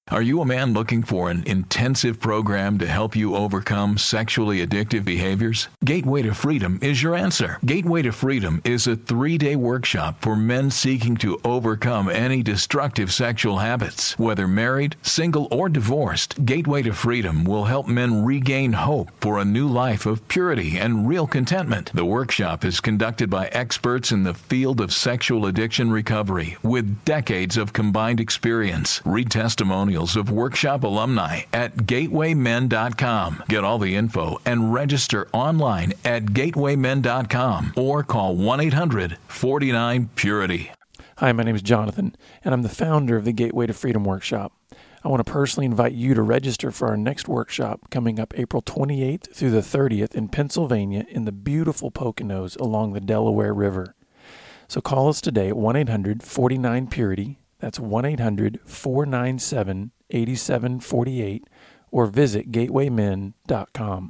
Are you a man looking for an intensive program to help you overcome sexually addictive behaviors? Gateway to Freedom is your answer. Gateway to Freedom is a 3-day workshop for men seeking to overcome any destructive sexual habits. Whether married, single, or divorced, Gateway to Freedom will help men regain hope for a new life of purity and real contentment. The workshop is conducted by experts in the field of sexual addiction recovery with decades of combined experience. Read testimonials of workshop alumni at gatewaymen.com. Get all the info and register online at gatewaymen.com or call 1-800-49-PURITY. Hi, my name is Jonathan, and I'm the founder of the Gateway to Freedom Workshop. I want to personally invite you to register for our next workshop coming up April 28th through the 30th in Pennsylvania in the beautiful Poconos along the Delaware River. So call us today at 1-800-49-PURITY. That's 1-800-497-8748 or visit gatewaymen.com.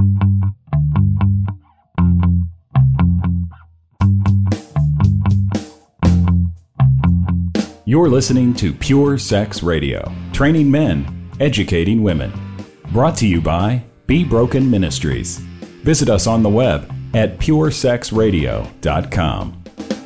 You're listening to Pure Sex Radio, training men, educating women. Brought to you by Be Broken Ministries. Visit us on the web at puresexradio.com.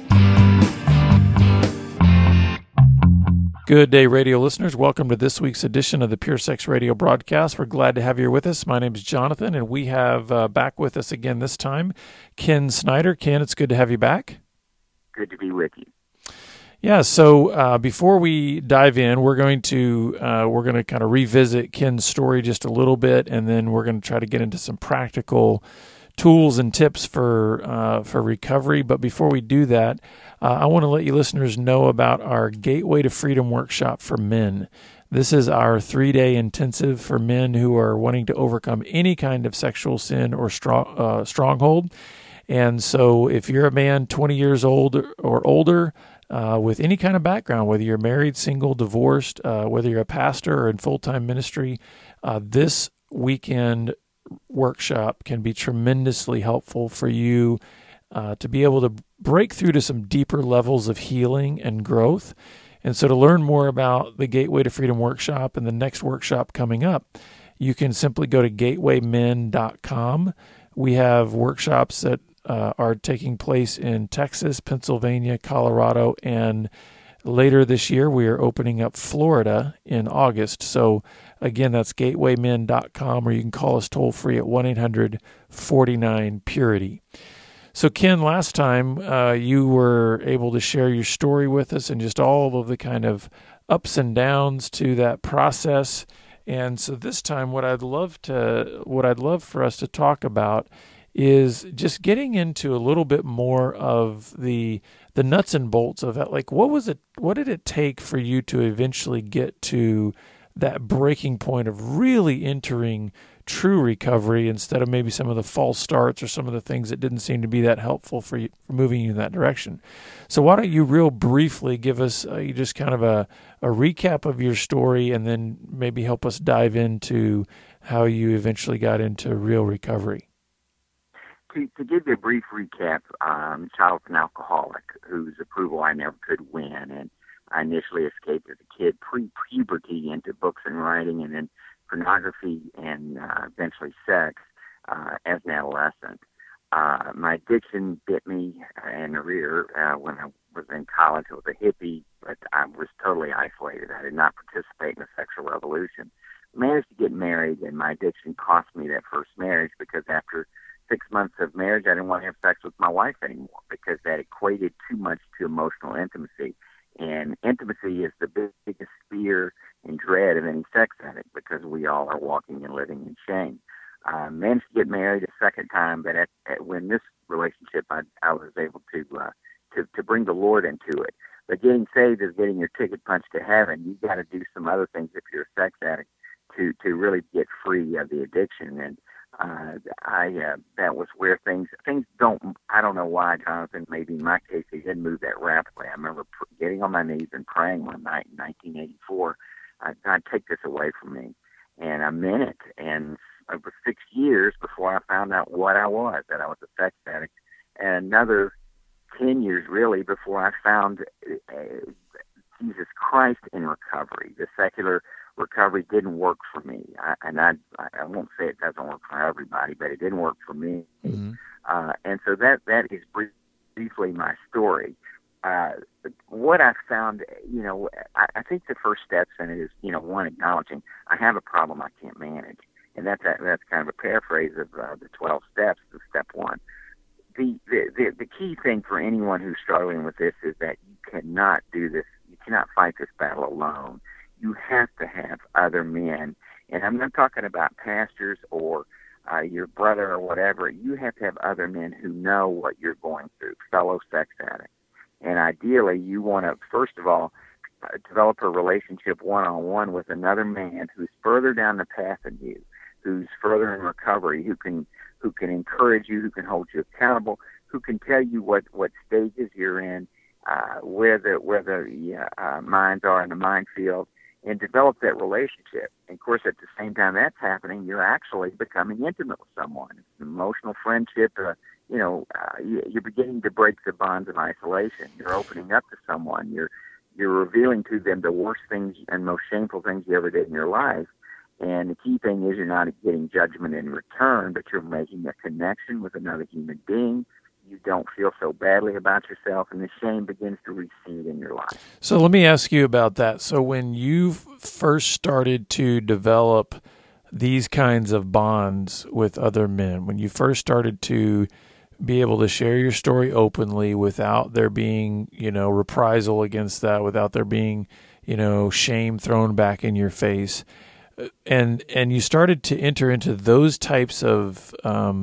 Good day, radio listeners. Welcome to this week's edition of the Pure Sex Radio broadcast. We're glad to have you with us. My name is Jonathan, and we have back with us again this time Ken Snyder. Ken, it's good to have you back. Good to be with you. Yeah, so before we dive in, we're going to kind of revisit Ken's story just a little bit, and then we're going to try to get into some practical tools and tips for recovery. But before we do that, I want to let you listeners know about our Gateway to Freedom workshop for men. This is our 3-day intensive for men who are wanting to overcome any kind of sexual sin or stronghold. And so if you're a man 20 years old or older, with any kind of background, whether you're married, single, divorced, whether you're a pastor or in full-time ministry, this weekend workshop can be tremendously helpful for you to be able to break through to some deeper levels of healing and growth. And so to learn more about the Gateway to Freedom workshop and the next workshop coming up, you can simply go to gatewaymen.com. We have workshops that are taking place in Texas, Pennsylvania, Colorado, and later this year we are opening up Florida in August. So again, that's gatewaymen.com, or you can call us toll free at 1-800-49-PURITY. So Ken, last time you were able to share your story with us and just all of the kind of ups and downs to that process. And so this time what I'd love for us to talk about is just getting into a little bit more of the nuts and bolts of it. Like, what did it take for you to eventually get to that breaking point of really entering true recovery instead of maybe some of the false starts or some of the things that didn't seem to be that helpful for you, for moving you in that direction? So why don't you real briefly give us just kind of a recap of your story, and then maybe help us dive into how you eventually got into real recovery? To give you a brief recap, I'm a child of an alcoholic whose approval I never could win, and I initially escaped as a kid pre-puberty into books and writing, and then pornography, and eventually sex as an adolescent. My addiction bit me in the rear when I was in college. I was a hippie, but I was totally isolated. I did not participate in the sexual revolution. Managed to get married, and my addiction cost me that first marriage, because after 6 months of marriage, I didn't want to have sex with my wife anymore, because that equated too much to emotional intimacy. And intimacy is the biggest fear and dread of any sex addict, because we all are walking and living in shame. Managed to get married a second time, but when this relationship, I was able to bring the Lord into it. But getting saved is getting your ticket punched to heaven. You've got to do some other things if you're a sex addict to really get free of the addiction. And that was where things don't, I don't know why, Jonathan, maybe in my case, they didn't move that rapidly. I remember getting on my knees and praying one night in 1984, God, take this away from me. And I meant it. And it was 6 years before I found out what I was, that I was a sex addict. And another 10 years, really, before I found Jesus Christ in recovery. The secular recovery didn't work for me. I won't say it doesn't work for everybody, but it didn't work for me. Mm-hmm. And so that is briefly my story. What I found, I think the first steps in it is, one, acknowledging I have a problem I can't manage. And that's kind of a paraphrase of the 12 steps of step one. The key thing for anyone who's struggling with this is that you cannot do this. You cannot fight this battle alone. You have to have other men. And I'm not talking about pastors or your brother or whatever. You have to have other men who know what you're going through, fellow sex addicts. And ideally, you want to, first of all, develop a relationship one-on-one with another man who's further down the path than you, who's further in recovery, who can encourage you, who can hold you accountable, who can tell you what stages you're in, where the minds are in the minefield, and develop that relationship. And of course, at the same time that's happening, you're actually becoming intimate with someone. It's an emotional friendship. You're beginning to break the bonds of isolation. You're opening up to someone. You're revealing to them the worst things and most shameful things you ever did in your life. And the key thing is you're not getting judgment in return, but you're making a connection with another human being. You don't feel so badly about yourself, and the shame begins to recede in your life. So let me ask you about that. So when you first started to develop these kinds of bonds with other men, when you first started to be able to share your story openly without there being, reprisal against that, without there being, shame thrown back in your face, and you started to enter into those types of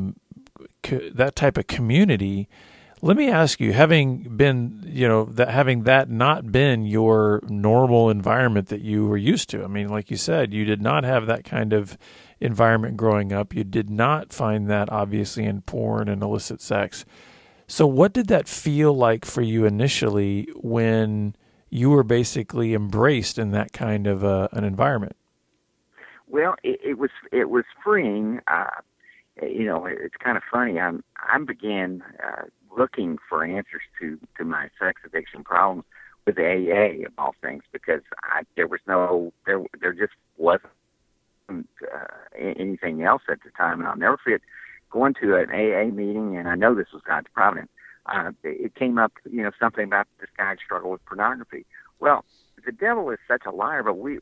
that type of community. Let me ask you, having been, having that not been your normal environment that you were used to. I mean, like you said, you did not have that kind of environment growing up. You did not find that obviously in porn and illicit sex. So what did that feel like for you initially when you were basically embraced in that kind of an environment? Well, it was freeing. It's kind of funny. I began looking for answers to my sex addiction problems with AA of all things, because there just wasn't anything else at the time. And I'll never forget going to an AA meeting, and I know this was God's providence. It came up, something about this guy struggled with pornography. Well, the devil is such a liar, but we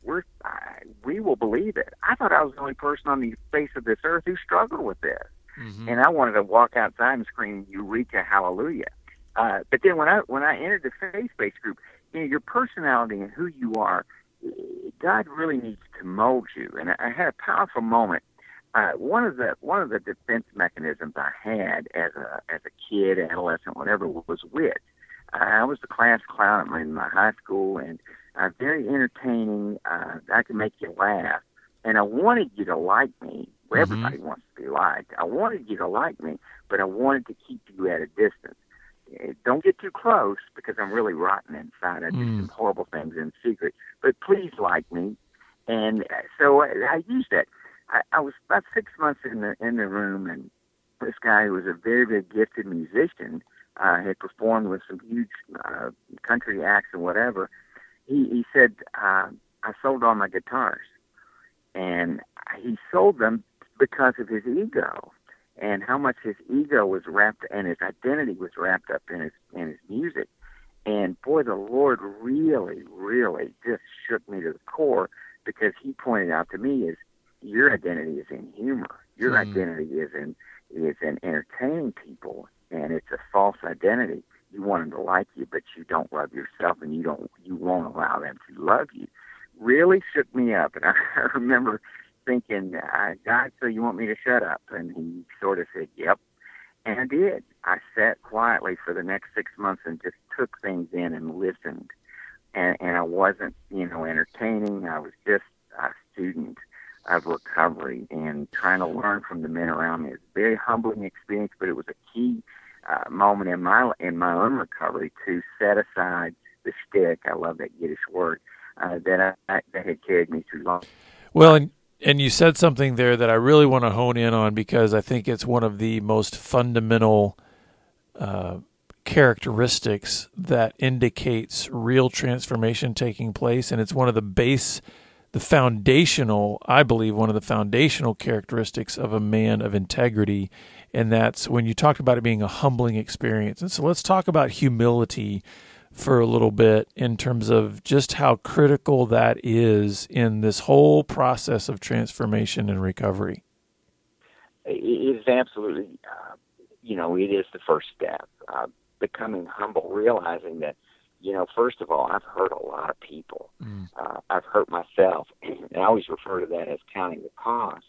will believe it. I thought I was the only person on the face of this earth who struggled with this. Mm-hmm. And I wanted to walk outside and scream, "Eureka, hallelujah." But then when I entered the faith-based group, your personality and who you are, God really needs to mold you. And I had a powerful moment. One of the defense mechanisms I had as a kid, adolescent, whatever, was wit. I was the class clown in my high school, and very entertaining. I could make you laugh, and I wanted you to like me. Well, everybody wants to be liked. I wanted you to like me, but I wanted to keep you at a distance. Don't get too close, because I'm really rotten inside. I do some horrible things in secret, but please like me. And so I used that. I was about 6 months in the room, and this guy who was a very, very gifted musician had performed with some huge country acts and whatever. He said, I sold all my guitars. And he sold them because of his ego, and how much his ego was wrapped, and his identity was wrapped up in his music. And boy, the Lord really, really just shook me to the core, because he pointed out to me is your identity is in humor. Your identity is in entertaining people, and it's a false identity. You want them to like you, but you don't love yourself, and you won't allow them to love you. Really shook me up, and I remember thinking, God, so you want me to shut up? And he sort of said, yep. And I did. I sat quietly for the next 6 months and just took things in and listened. And I wasn't, entertaining. I was just a student of recovery and trying to learn from the men around me. It was a very humbling experience, but it was a key moment in my own recovery to set aside the shtick. I love that Yiddish word that had carried me through long. Well, and you said something there that I really want to hone in on, because I think it's one of the most fundamental characteristics that indicates real transformation taking place, and it's one of the I believe, one of the foundational characteristics of a man of integrity, and that's when you talked about it being a humbling experience. And so let's talk about humility for a little bit in terms of just how critical that is in this whole process of transformation and recovery. It is absolutely, it is the first step. Becoming humble, realizing that, first of all, I've hurt a lot of people. I've hurt myself, and I always refer to that as counting the cost.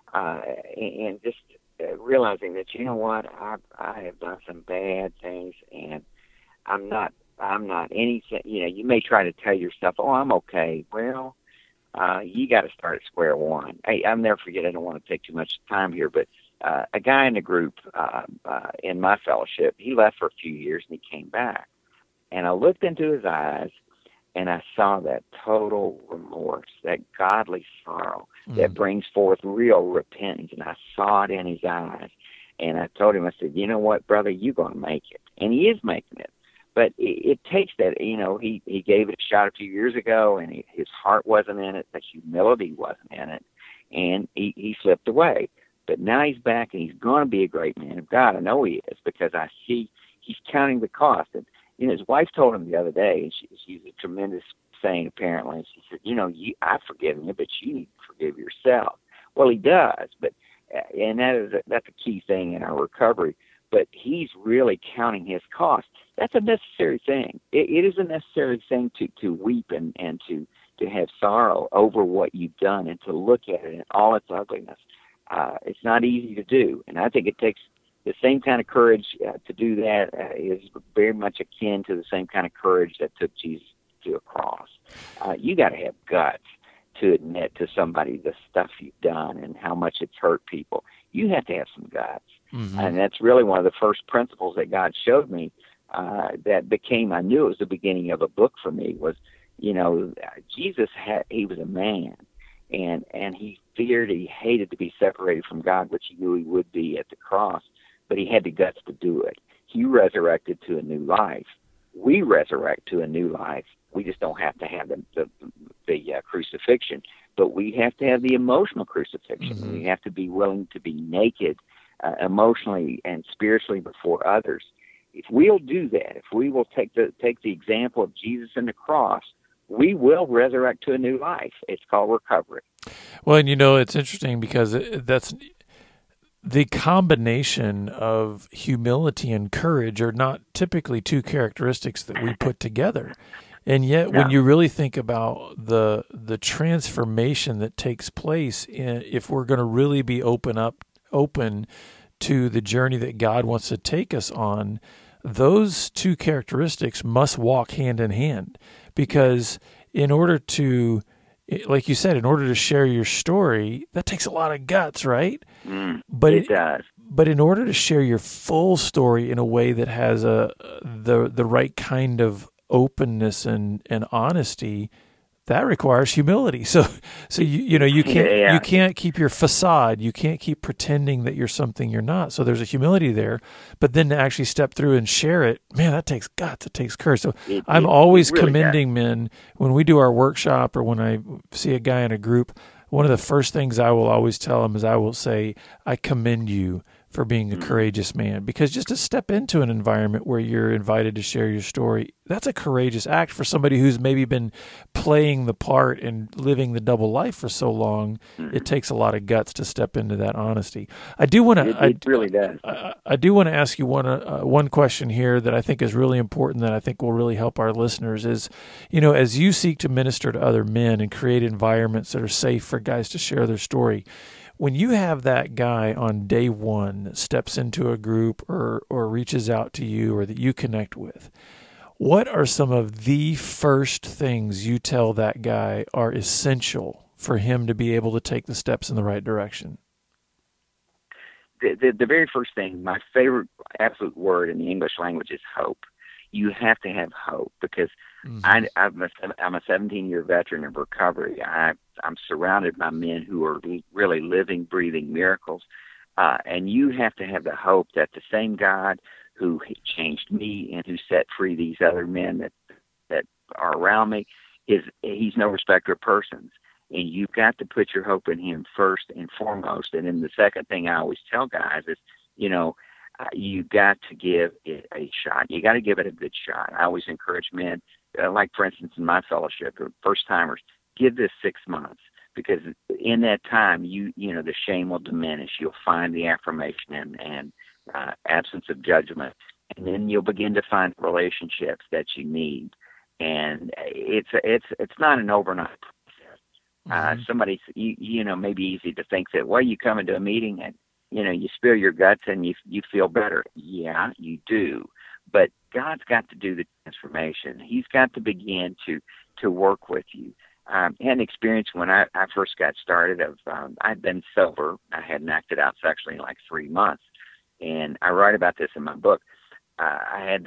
And just realizing that, you know what, I have done some bad things, and I'm not anything. You may try to tell yourself, "Oh, I'm okay." Well, you got to start at square one. I'll never forget. I don't want to take too much time here, but a guy in the group in my fellowship, he left for a few years and he came back, and I looked into his eyes, and I saw that total remorse, that godly sorrow that brings forth real repentance, and I saw it in his eyes, and I told him, I said, "You know what, brother, you're going to make it," and he is making it. But it takes that, he gave it a shot a few years ago, and his heart wasn't in it, the humility wasn't in it, and he slipped away. But now he's back, and he's going to be a great man of God. I know he is, because I see he's counting the cost. And his wife told him the other day, and she's a tremendous saint apparently, and she said, I've forgiven you, but you need to forgive yourself. Well, he does, and that's a key thing in our recovery. But he's really counting his cost. That's a necessary thing. It is a necessary thing to weep and to have sorrow over what you've done and to look at it in all its ugliness. It's not easy to do, and I think it takes the same kind of courage to do that is very much akin to the same kind of courage that took Jesus to a cross. You got to have guts to admit to somebody the stuff you've done and how much it's hurt people. You have to have some guts. Mm-hmm. And that's really one of the first principles that God showed me that I knew it was the beginning of a book for me was, Jesus he was a man, and he hated to be separated from God, which he knew he would be at the cross, but he had the guts to do it. He resurrected to a new life. We resurrect to a new life. We just don't have to have the crucifixion, but we have to have the emotional crucifixion. Mm-hmm. We have to be willing to be naked emotionally and spiritually before others. If we'll do that, if we will take the example of Jesus and the cross, we will resurrect to a new life. It's called recovery. Well, and it's interesting because that's the combination of humility and courage are not typically two characteristics that we put together. And yet, when you really think about the transformation that takes place, if we're going to really be open to the journey that God wants to take us on, those two characteristics must walk hand in hand. Because in order to, like you said, in order to share your story, that takes a lot of guts, right? But it does. But in order to share your full story in a way that has the right kind of openness and honesty, that requires humility. So you can't keep your facade. You can't keep pretending that you're something you're not. So there's a humility there, but then to actually step through and share it, man, that takes guts. It takes courage. So I'm always really commending men when we do our workshop or when I see a guy in a group. One of the first things I will always tell them is I will say, I commend you for being a courageous man, because just to step into an environment where you're invited to share your story, that's a courageous act for somebody who's maybe been playing the part and living the double life for so long. It takes a lot of guts to step into that honesty. I do want to. It really does. I do want to ask you one question here that I think is really important, that I think will really help our listeners. Is, as you seek to minister to other men and create environments that are safe for guys to share their story, when you have that guy on day one that steps into a group or reaches out to you or that you connect with, what are some of the first things you tell that guy are essential for him to be able to take the steps in the right direction? The very first thing, my favorite absolute word in the English language is hope. You have to have hope, because I'm a 17-year veteran of recovery. I'm surrounded by men who are really living, breathing miracles. And you have to have the hope that the same God who changed me and who set free these other men that are around me, he's no respecter of persons. and you've got to put your hope in Him first and foremost. And then the second thing I always tell guys is, you got to give it a shot. You got to give it a good shot. I always encourage men, like for instance in my fellowship, first timers, give this 6 months, because in that time, the shame will diminish. You'll find the affirmation and absence of judgment, and then you'll begin to find relationships that you need. And it's not an overnight process. Somebody, may be easy to think that, well, you come into a meeting and you spill your guts and you feel better. Yeah, you do. But God's got to do the transformation. He's got to begin to work with you. I had an experience when I first got started of I'd been sober. I hadn't acted out sexually in like 3 months, and I write about this in my book. I had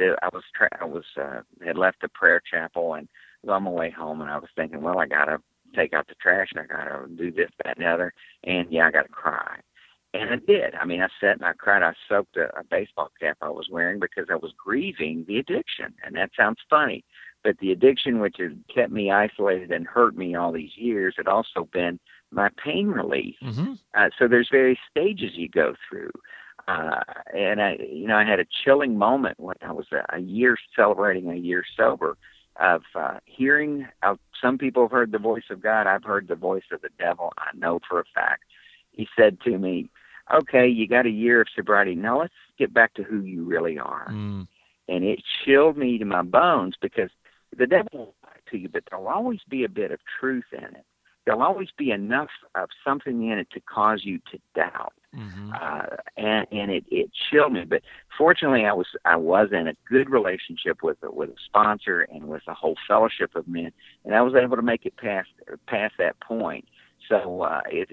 left the prayer chapel and was on my way home, and I was thinking, well, I got to take out the trash and I got to do this, that, and the other, and I got to cry. And I did. I mean, I sat and I cried. I soaked a baseball cap I was wearing because I was grieving the addiction. And that sounds funny, but the addiction, which has kept me isolated and hurt me all these years, had also been my pain relief. Mm-hmm. So there's various stages you go through. And I had a chilling moment when I was celebrating a year sober of hearing. Some people have heard the voice of God. I've heard the voice of the devil. I know for a fact. He said to me, okay, you got a year of sobriety. Now let's get back to who you really are. And it chilled me to my bones, because the devil will lie to you, but there'll always be a bit of truth in it. There'll always be enough of something in it to cause you to doubt. Mm-hmm. And it chilled me. But fortunately, I was in a good relationship with a sponsor and with a whole fellowship of men, and I was able to make it past that point. So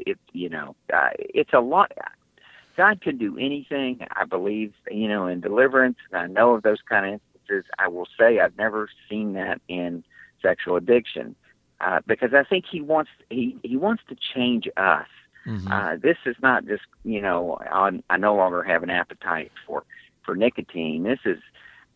it's a lot. God can do anything. I believe, in deliverance. I know of those kind of instances. I will say I've never seen that in sexual addiction, because I think He wants to change us. Mm-hmm. This is not just I no longer have an appetite for nicotine. This is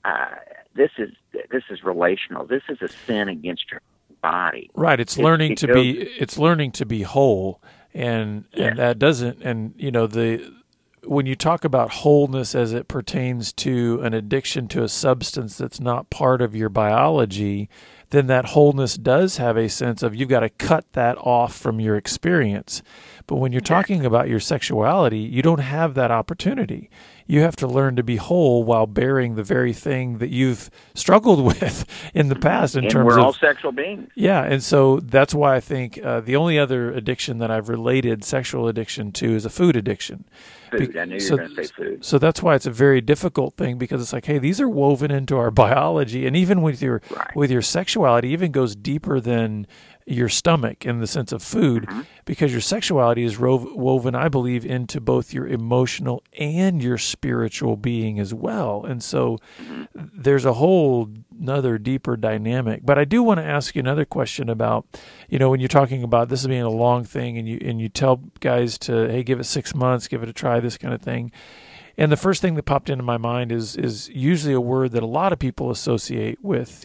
relational. This is a sin against your body. Right. It's learning to be whole, and that doesn't. And when you talk about wholeness as it pertains to an addiction to a substance that's not part of your biology, then that wholeness does have a sense of you've got to cut that off from your experience. But when you're talking about your sexuality, you don't have that opportunity. You have to learn to be whole while bearing the very thing that you've struggled with in the past. We're all sexual beings. Yeah, and so that's why I think the only other addiction that I've related sexual addiction to is a food addiction. Food. I knew you were going to say food. So that's why it's a very difficult thing, because it's like, hey, these are woven into our biology, and even with your sexuality, even goes deeper than your stomach in the sense of food, because your sexuality is woven, I believe, into both your emotional and your spiritual being as well. And so there's a whole another deeper dynamic. But I do want to ask you another question about, when you're talking about this being a long thing, and you tell guys to, hey, give it 6 months, give it a try, this kind of thing. And the first thing that popped into my mind is usually a word that a lot of people associate with,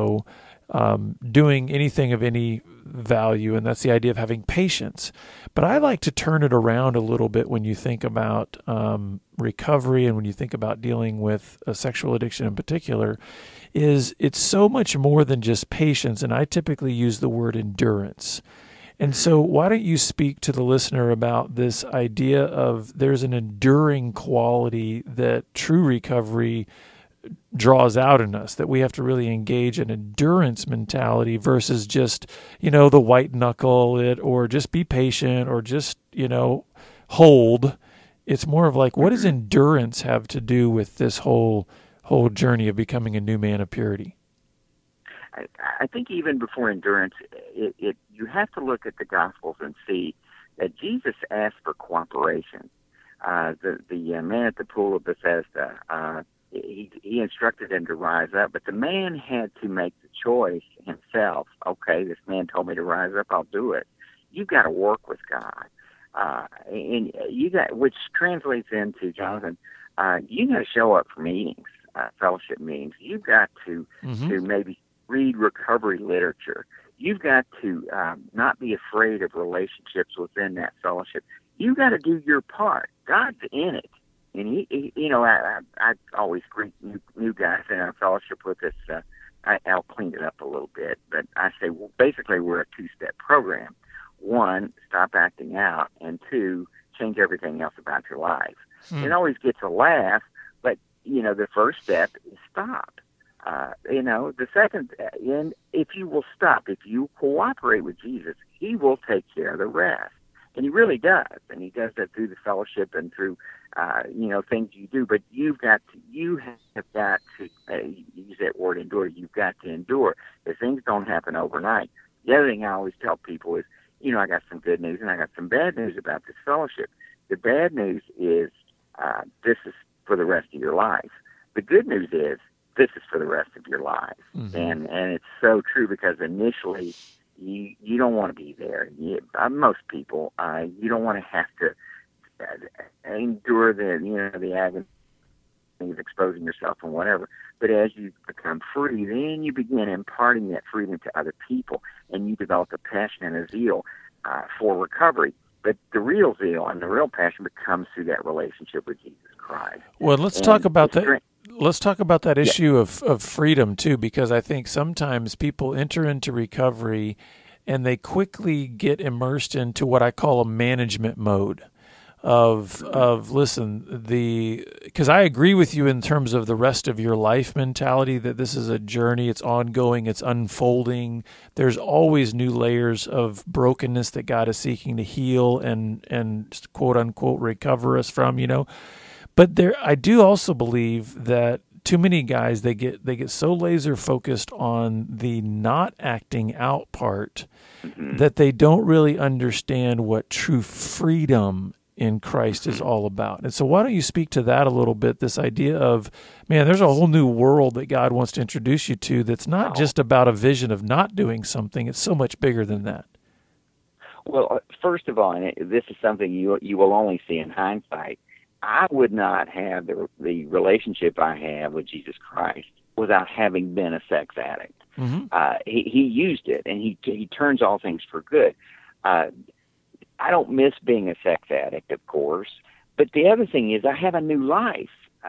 doing anything of any value, and that's the idea of having patience. But I like to turn it around a little bit when you think about recovery, and when you think about dealing with a sexual addiction in particular, it's so much more than just patience, and I typically use the word endurance. And so why don't you speak to the listener about this idea of there's an enduring quality that true recovery draws out in us, that we have to really engage an endurance mentality versus just, the white knuckle it, or just be patient, or just, hold. It's more of like, what does endurance have to do with this whole journey of becoming a new man of purity? I think even before endurance, you have to look at the Gospels and see that Jesus asked for cooperation. The man at the pool of Bethesda, he instructed him to rise up, but the man had to make the choice himself. Okay, this man told me to rise up, I'll do it. You've got to work with God, and which translates into, Jonathan, you got to show up for meetings, fellowship meetings. You've got to maybe read recovery literature. You've got to not be afraid of relationships within that fellowship. You've got to do your part. God's in it. And he I always greet new guys in our fellowship with this. I'll clean it up a little bit, but I say, well, basically we're a two-step program. One, stop acting out, and two, change everything else about your life. It always gets a laugh, but, the first step is stop. The second, and if you will stop, if you cooperate with Jesus, he will take care of the rest. And he really does. And he does that through the fellowship and through, things you do. But you have got to use that word endure. You've got to endure. If things don't happen overnight. The other thing I always tell people is, I got some good news and I got some bad news about this fellowship. The bad news is this is for the rest of your life. The good news is this is for the rest of your life. Mm-hmm. And it's so true, because initially you don't want to be there. Most people, you don't want to have to endure the agony of exposing yourself and whatever. But as you become free, then you begin imparting that freedom to other people, and you develop a passion and a zeal for recovery. But the real zeal and the real passion becomes through that relationship with Jesus Christ. Well, let's talk about that. Let's talk about that issue of freedom too, because I think sometimes people enter into recovery and they quickly get immersed into what I call a management mode of listen, because I agree with you in terms of the rest of your life mentality, that this is a journey, it's ongoing, it's unfolding. There's always new layers of brokenness that God is seeking to heal and quote unquote recover us from, But I do also believe that too many guys, they get so laser focused on the not acting out part that they don't really understand what true freedom in Christ is all about. And so why don't you speak to that a little bit, this idea of, man, there's a whole new world that God wants to introduce you to that's not just about a vision of not doing something. It's so much bigger than that. Well, first of all, and this is something you will only see in hindsight, I would not have the relationship I have with Jesus Christ without having been a sex addict. Mm-hmm. He used it, and he turns all things for good. I don't miss being a sex addict, of course, but the other thing is I have a new life.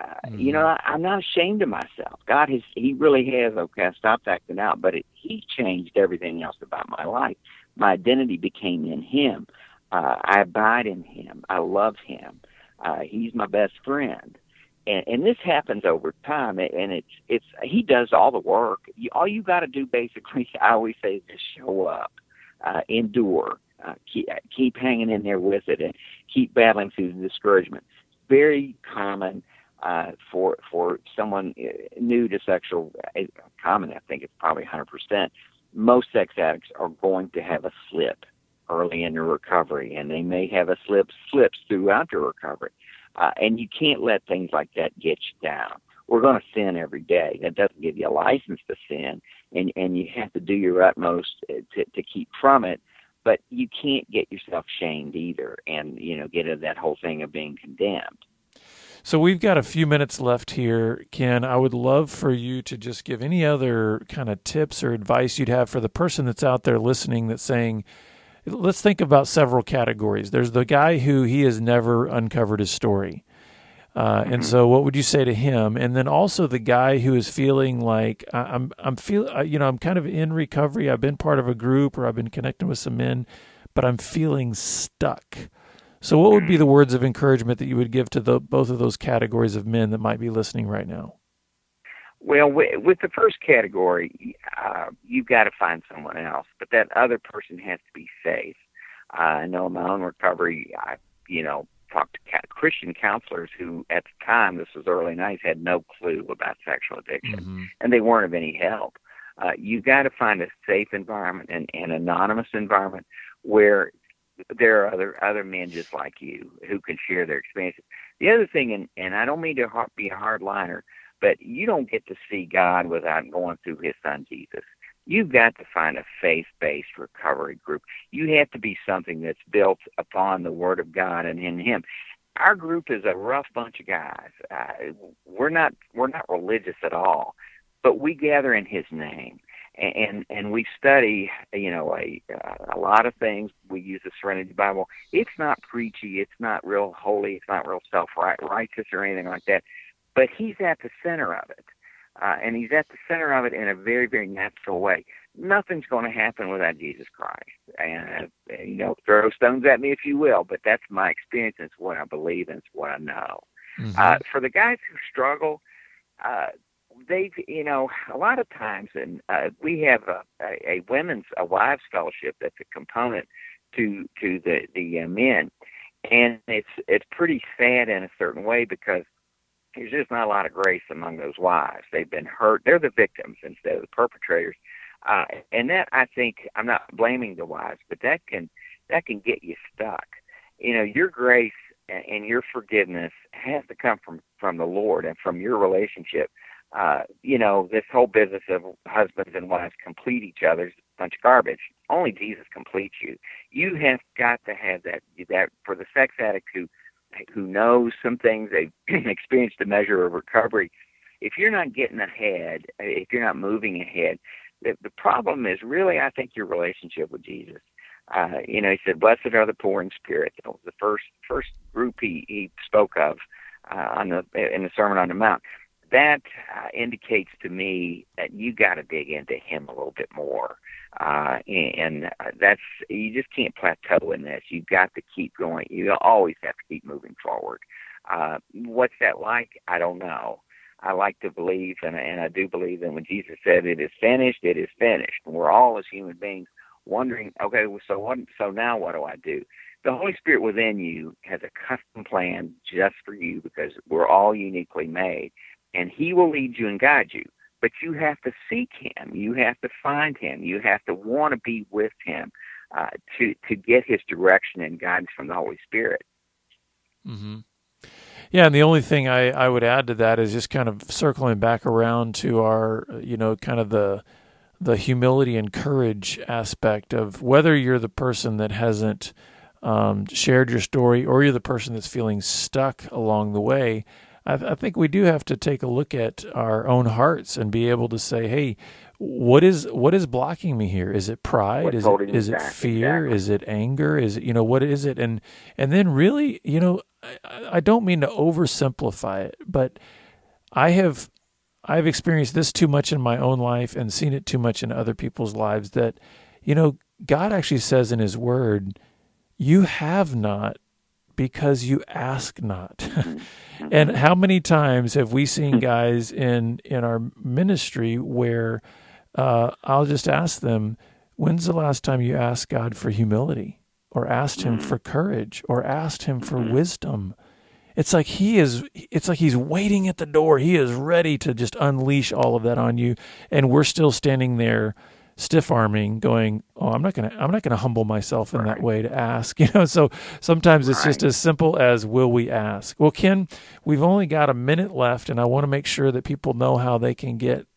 I'm not ashamed of myself. He really has. Okay, I stopped acting out, but he changed everything else about my life. My identity became in him. I abide in him. I love him. He's my best friend. And this happens over time, and it's he does all the work. All you got to do, basically, I always say, is just show up, endure, keep hanging in there with it, and keep battling through the discouragement. Very common for someone new to sexual, common, I think it's probably 100%. Most sex addicts are going to have a slip early in their recovery, and they may have a slips throughout their recovery. And you can't let things like that get you down. We're going to sin every day. That doesn't give you a license to sin, and you have to do your utmost to keep from it. But you can't get yourself shamed either, and get into that whole thing of being condemned. So we've got a few minutes left here, Ken. I would love for you to just give any other kind of tips or advice you'd have for the person that's out there listening that's saying, let's think about several categories. There's the guy who he has never uncovered his story. And so what would you say to him? And then also the guy who is feeling like I'm kind of in recovery. I've been part of a group, or I've been connecting with some men, but I'm feeling stuck. So what would be the words of encouragement that you would give to both of those categories of men that might be listening right now? Well, with the first category, you've got to find someone else, but that other person has to be safe. I know in my own recovery, I talked to Christian counselors who, at the time, this was early 90s, had no clue about sexual addiction, and they weren't of any help. You've got to find a safe environment, and an anonymous environment where there are other men just like you who can share their experiences. The other thing, and I don't mean to be a hardliner, but you don't get to see God without going through his son, Jesus. You've got to find a faith-based recovery group. You have to be something that's built upon the Word of God and in him. Our group is a rough bunch of guys. We're not religious at all, but we gather in his name. and we study, a lot of things. We use the Serenity Bible. It's not preachy. It's not real holy. It's not real self-righteous or anything like that. But he's at the center of it. And he's at the center of it in a very, very natural way. Nothing's going to happen without Jesus Christ. And, throw stones at me if you will, but that's my experience. It's what I believe and it's what I know. Mm-hmm. For the guys who struggle, they've, a lot of times, and we have a wives fellowship that's a component to the men. And it's pretty sad in a certain way because there's just not a lot of grace among those wives. They've been hurt. They're the victims instead of the perpetrators. And that, I think, I'm not blaming the wives, but that can get you stuck. Your grace and your forgiveness has to come from the Lord and from your relationship. This whole business of husbands and wives complete each other is a bunch of garbage. Only Jesus completes you. You have got to have that for the sex addict who knows some things, they've experienced a measure of recovery. If you're not getting ahead, if you're not moving ahead, the problem is really, I think, your relationship with Jesus. He said, "Blessed are the poor in spirit." That was the first group he spoke of in the Sermon on the Mount. That indicates to me that you got to dig into him a little bit more, and that's, you just can't plateau in this. You've got to keep going. You always have to keep moving forward. What's that like? I don't know. I like to believe, and I do believe that when Jesus said, "It is finished," it is finished. And we're all, as human beings, wondering, okay, so what? So now what do I do? The Holy Spirit within you has a custom plan just for you because we're all uniquely made. And he will lead you and guide you. But you have to seek him. You have to find him. You have to want to be with him to get his direction and guidance from the Holy Spirit. Mm-hmm. Yeah, and the only thing I would add to that is just kind of circling back around to our, kind of the humility and courage aspect of whether you're the person that hasn't shared your story or you're the person that's feeling stuck along the way. I think we do have to take a look at our own hearts and be able to say, "Hey, what is blocking me here? Is it pride? Is it fear? Exactly. Is it anger? Is it what is it?" And then really, I don't mean to oversimplify it, but I've experienced this too much in my own life and seen it too much in other people's lives that, God actually says in His Word, "You have not because you ask not." And how many times have we seen guys in our ministry where I'll just ask them, "When's the last time you asked God for humility or asked him for courage or asked him for wisdom?" It's like he's waiting at the door. He is ready to just unleash all of that on you. And we're still standing there stiff-arming, going, "Oh, I'm not gonna humble myself in that way to ask." So sometimes it's just as simple as, will we ask? Well, Ken, we've only got a minute left, and I want to make sure that people know how they can get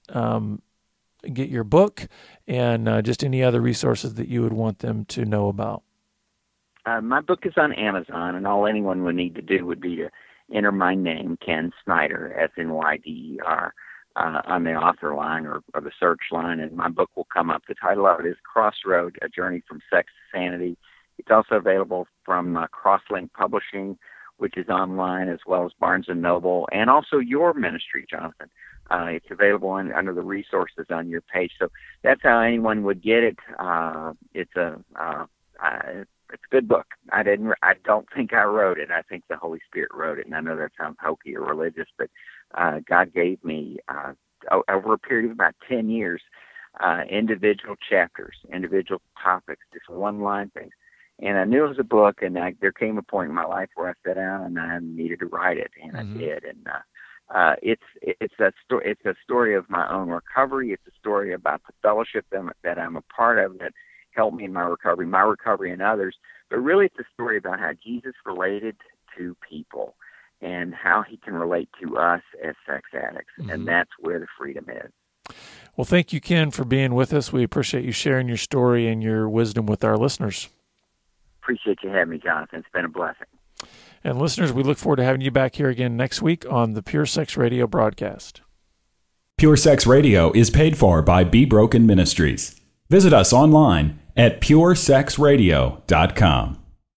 your book and just any other resources that you would want them to know about. My book is on Amazon, and all anyone would need to do would be to enter my name, Ken Snyder, Snyder, on the author line or the search line, and my book will come up. The title of it is Crossroad, A Journey from Sex to Sanity. It's also available from Crosslink Publishing, which is online, as well as Barnes & Noble, and also your ministry, Jonathan. It's available under the resources on your page. So that's how anyone would get it. It's a good book. I don't think I wrote it. I think the Holy Spirit wrote it. And I know that sounds hokey or religious, but God gave me, over a period of about 10 years, individual chapters, individual topics, just one-line things. And I knew it was a book, and there came a point in my life where I sat down and I needed to write it, and I did. And it's a story of my own recovery. It's a story about the fellowship that I'm a part of that helped me in my recovery and others. But really, it's a story about how Jesus related to people and how he can relate to us as sex addicts. And that's where the freedom is. Well, thank you, Ken, for being with us. We appreciate you sharing your story and your wisdom with our listeners. Appreciate you having me, Jonathan. It's been a blessing. And listeners, we look forward to having you back here again next week on the Pure Sex Radio broadcast. Pure Sex Radio is paid for by Be Broken Ministries. Visit us online at puresexradio.com.